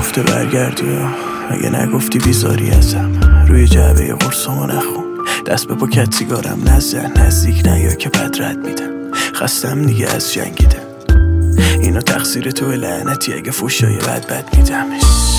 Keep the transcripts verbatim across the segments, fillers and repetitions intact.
گفته برگردی و اگه نگفتی بیزاری ازم. روی جعبه قرصمو نخون، دست به پاکت سیگارم نزن، نزدیک نیا که بد رد میدم. خستم دیگه از جنگیدم، اینا تقصیر تو لعنتی، اگه فوشای بد بد میدم.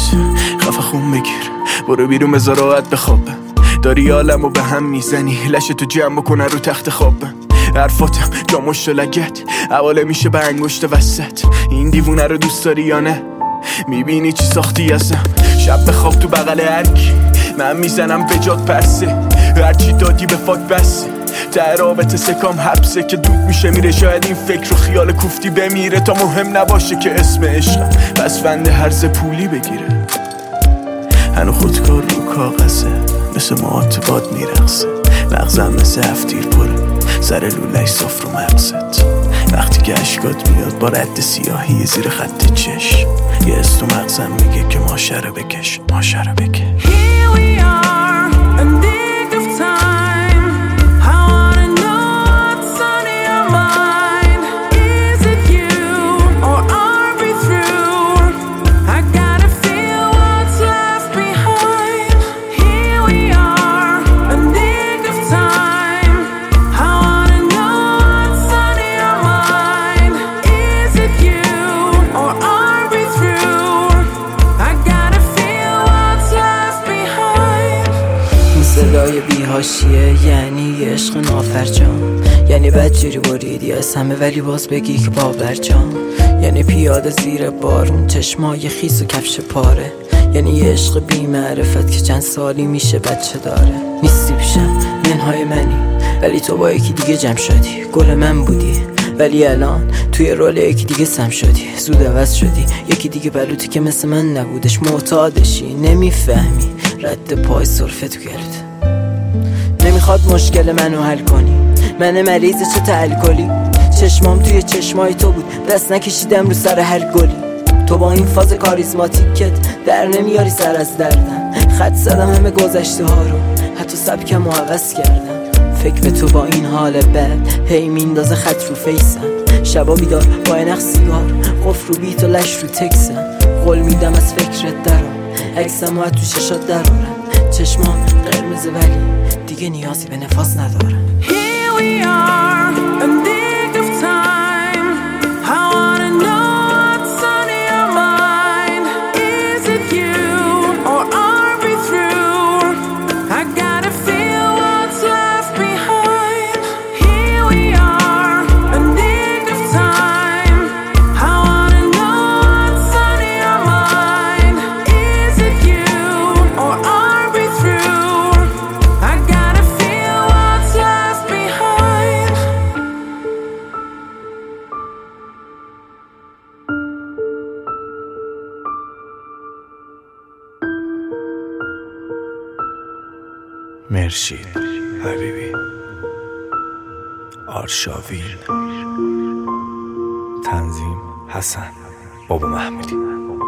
خفه خون بگیر، برو بیرون بذار راحت بخوابم. داری عالمو به هم میزنی، لشه تو جمع بکنه رو تخت خوابم. حرفاتم جا مشت و لگت، حواله میشه به انگشت وسط. این دیوونه رو دوست داری یا نه؟ میبینی چی ساختی ازم؟ شب بخواب تو بغل هرکی، من میزنم به جات پرسه. هرچی دادی به فاک بسه، در رابطه سکام حبسه که دود میشه میره. شاید این فکر و خیال کوفتی بمیره تا مهم نباشه که اسم عشقم پس فنده هرز پولی بگیره. هنو خودکار رو کاغذه، مثل موات باد میرقصه. مغزم مثل هفتیر پره، سر لولش صاف رو مغزت. وقتی که اشکات میاد با رد سیاهی زیر خط چش، یه از تو مغزم میگه که ماشه رو بکش، ماشه رو بکش. Here we are, a nick of time. I wanna know what's on your mind. Is it you or are we through? I gotta feel what's left behind. Here we are, a nick of time. I wanna know what's on your mind. Is it you or are we through? I gotta feel what's left behind. این صدای بیهاشیه یعنی عشق نافرجام، یعنی بدجوری بریدی از همه ولی باز بگی که باورجام. یعنی پیاده زیر بارون، چشمای خیس و کفش پاره. یعنی عشق بی معرفت که چند سالی میشه بچه داره. نیستی پیشم، منهای منی ولی تو با یکی دیگه جمع شدی. گل من بودی ولی الان توی رول یکی دیگه سم شدی. زود عوض شدی، یکی دیگه بلوتی که مثل من نبودش. معتادشی، نمیفهمی رد پای سرفه تو گلوت. نمیخواد مشکل منو حل کنی، من مریض چه الکلی. چشمام توی چشمای تو بود، دست نکشیدم رو سر هر گلی. تو با این فاز کاریزماتیکت در نمیاری سر از دردم. خط زدم همه گذشته ها رو، حتی سبکم رو عوض کردم. فکر به تو با این حال بد هی میندازه خط رو فیسم. شبا بیدار با اینخ سیگار، قفل رو بیت و لش رو تکسم. قول میدم از فکرت درام، عکسم رو تو ششات درارم. چشمام قرمزه ولی دیگه نیازی به نفاس ندارم. Here we are, a nick of time. I wanna know what's on your mind. Is it you or are we through? I gotta feel what's left behind. Here we are, a nick of time. I wanna know what's on your mind. Is it you or are we through? I gotta feel what's left behind. مرشید حبیبی، آرشاوین، تنظیم حسن بابا محمودی.